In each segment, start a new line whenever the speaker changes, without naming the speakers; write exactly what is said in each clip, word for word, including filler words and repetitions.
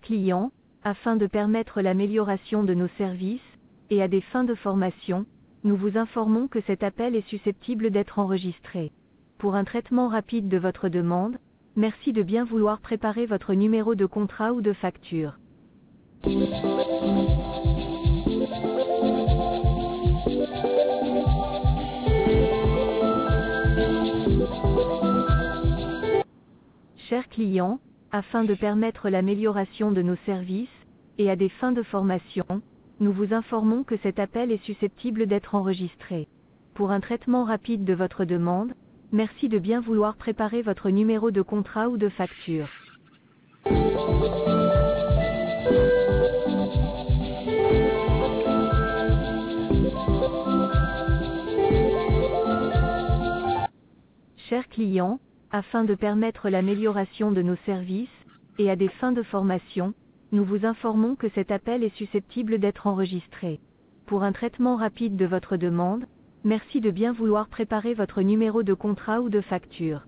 client, afin de permettre l'amélioration de nos services, et à des fins de formation, nous vous informons que cet appel est susceptible d'être enregistré. Pour un traitement rapide de votre demande, merci de bien vouloir préparer votre numéro de contrat ou de facture. Chers clients, afin de permettre l'amélioration de nos services, et à des fins de formation, nous vous informons que cet appel est susceptible d'être enregistré. Pour un traitement rapide de votre demande, merci de bien vouloir préparer votre numéro de contrat ou de facture. Chers clients, afin de permettre l'amélioration de nos services, et à des fins de formation, nous vous informons que cet appel est susceptible d'être enregistré. Pour un traitement rapide de votre demande, merci de bien vouloir préparer votre numéro de contrat ou de facture.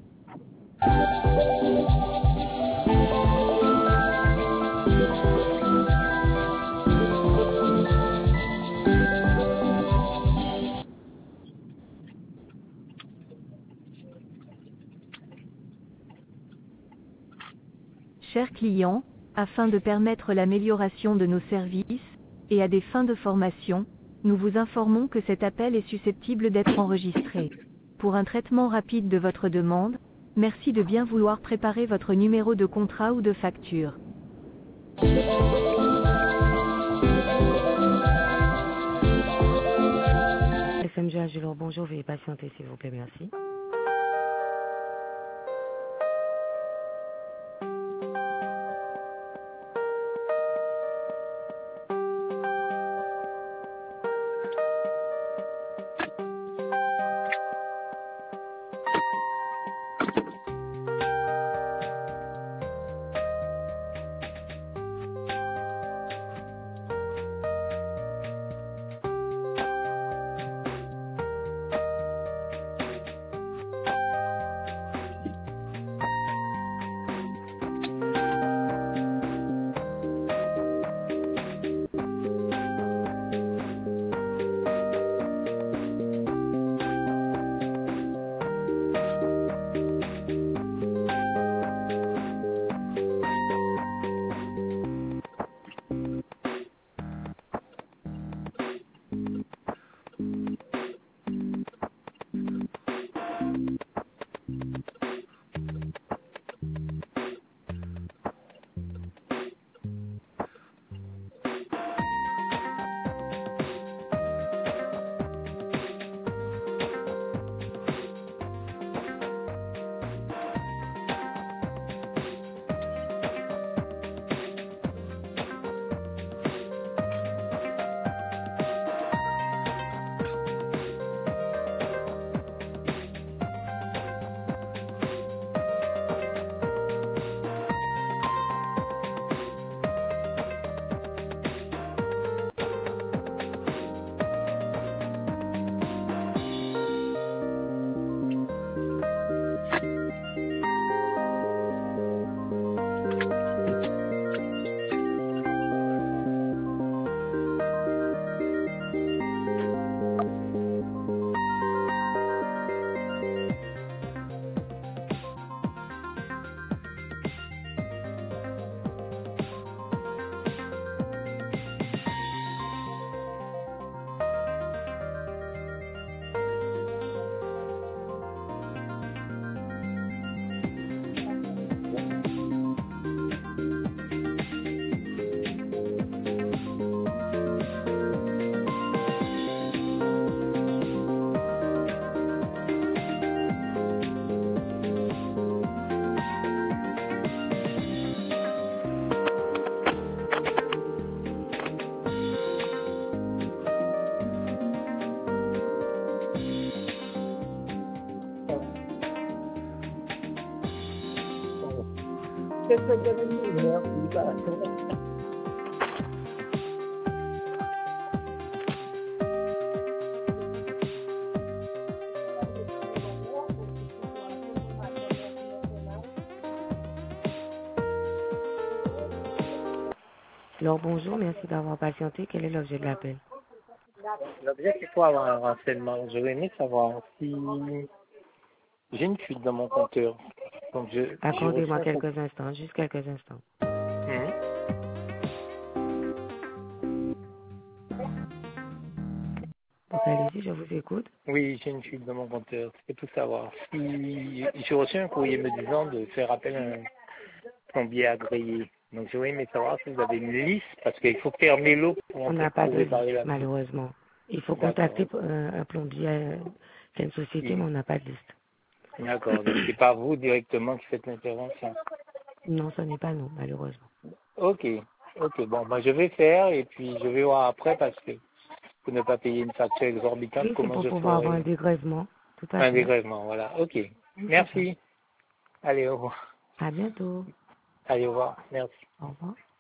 Chers clients, afin de permettre l'amélioration de nos services, et à des fins de formation, nous vous informons que cet appel est susceptible d'être enregistré. Pour un traitement rapide de votre demande, merci de bien vouloir préparer votre numéro de contrat ou de facture.
F M G Agilor, bonjour, veuillez patienter s'il vous plaît, merci. Alors bonjour, merci d'avoir patienté. Quel est l'objet de l'appel?
L'objet, c'est pour avoir un renseignement. J'aurais aimé savoir si j'ai une fuite dans mon compteur. Donc, je, je
Accordez-moi
reçois...
quelques instants, juste quelques instants.
Mhm.
Donc allez-y, je vous écoute.
Oui, j'ai une fuite dans mon compteur. C'est pour savoir si j'ai reçu un courrier me disant de faire appel à un plombier agréé. Donc, j'aurais aimé savoir si vous avez une liste, parce qu'il faut fermer l'eau pour
On
entrer-
n'a pas
pour
de
réparer
liste,
la fuite.
malheureusement. Il faut
D'accord.
contacter euh, un plombier, euh, c'est une société, mais
Oui.
on n'a pas de liste.
D'accord. Donc, c'est pas vous directement qui faites l'intervention.
Non, ce n'est pas nous, malheureusement.
Ok. Ok. Bon, ben, je vais faire et puis je vais voir après parce que pour ne pas payer une facture exorbitante,
Oui, c'est
comment
pour
je
pouvoir avoir un
ferai
dégrèvement. Tout à
un
fait.
dégrèvement. Voilà. Ok.
Oui, c'est ça.
Merci. Allez, au revoir.
À bientôt.
Allez, au revoir. Merci.
Au revoir.